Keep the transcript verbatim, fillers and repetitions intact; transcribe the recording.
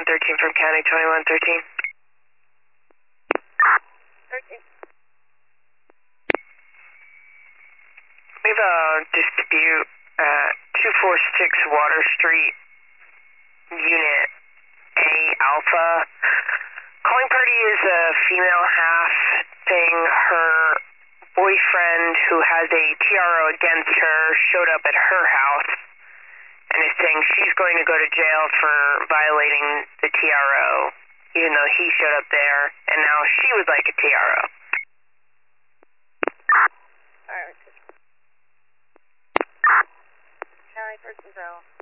twenty-one thirteen from County twenty-one thirteen. thirteen. We have a dispute at two forty-six Water Street, Unit A Alpha. Calling party is a female half thing. Her boyfriend, who has a T R O against her, showed up at her house and is saying she's going to go to jail for violating the T R O, even though he showed up there, and now she would like a T R O. Alright. County person zero.